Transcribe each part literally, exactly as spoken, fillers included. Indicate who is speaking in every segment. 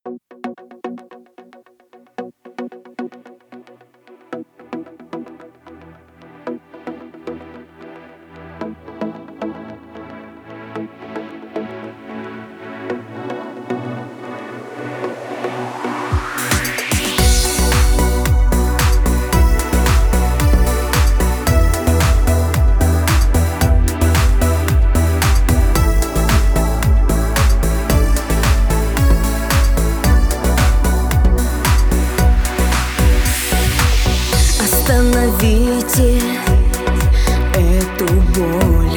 Speaker 1: Остановите эту боль.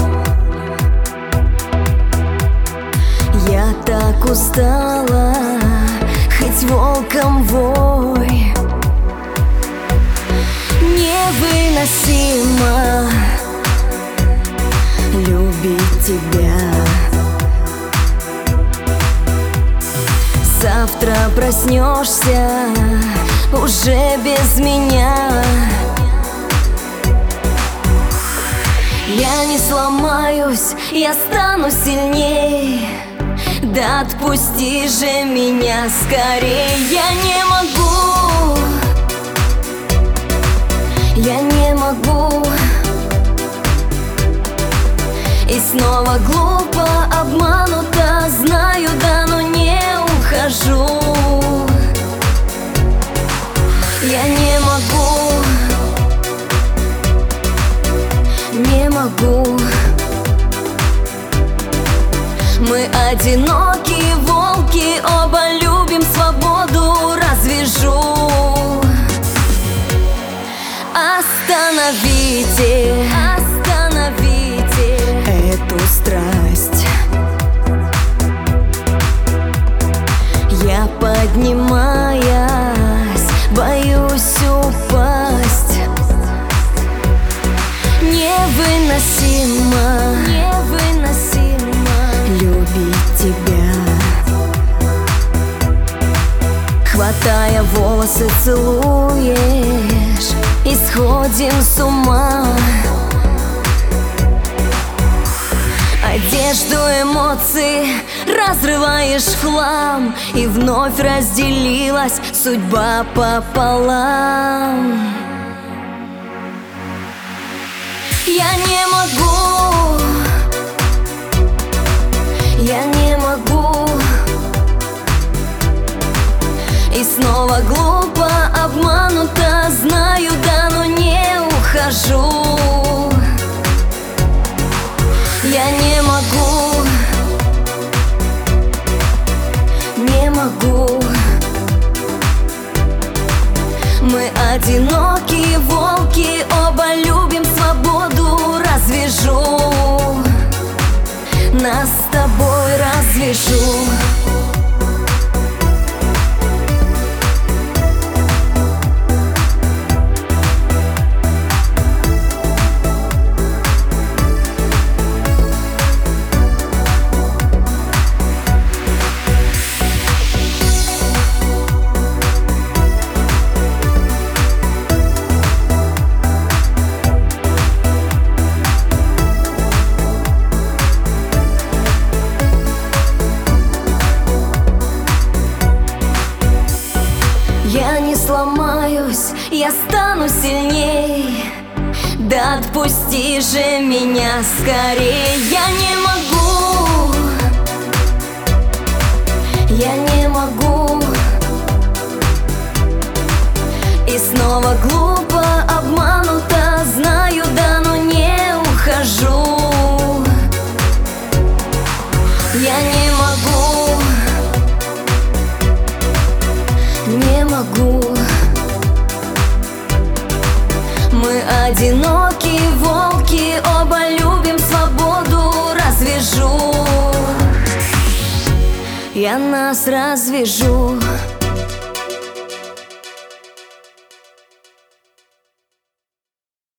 Speaker 1: Я так устала, хоть волком вой. Невыносимо любить тебя. Завтра проснешься уже без меня. Я не сломаюсь, я стану сильней. Да отпусти же меня скорее. Я не могу, я не могу. И снова глупо, обманута, знаю, да, но не ухожу. Я не могу, не могу. Мы одинокие волки, оба любим свободу. Развяжу. Остановите, остановите эту страсть. Я, поднимаясь, боюсь упасть. Невыносимо, невыносимо любить тебя. Хватая волосы, целуешь, и сходим с ума. Одежду, эмоции разрываешь в хлам, и вновь разделилась судьба пополам. Я не могу, я не могу. И снова глупо, обманута, знаю, да, но не ухожу. Я не могу, не могу. Мы одинокие волки, оба любим свободу. Развяжу, нас с тобой развяжу. Я не сломаюсь, я стану сильней. Да отпусти же меня скорее. Я не могу, я не могу. И снова глупо, обманута, знаю, да, но не ухожу. Я не могу, не могу. Мы одинокие волки, оба любим свободу. Развяжу, я нас развяжу.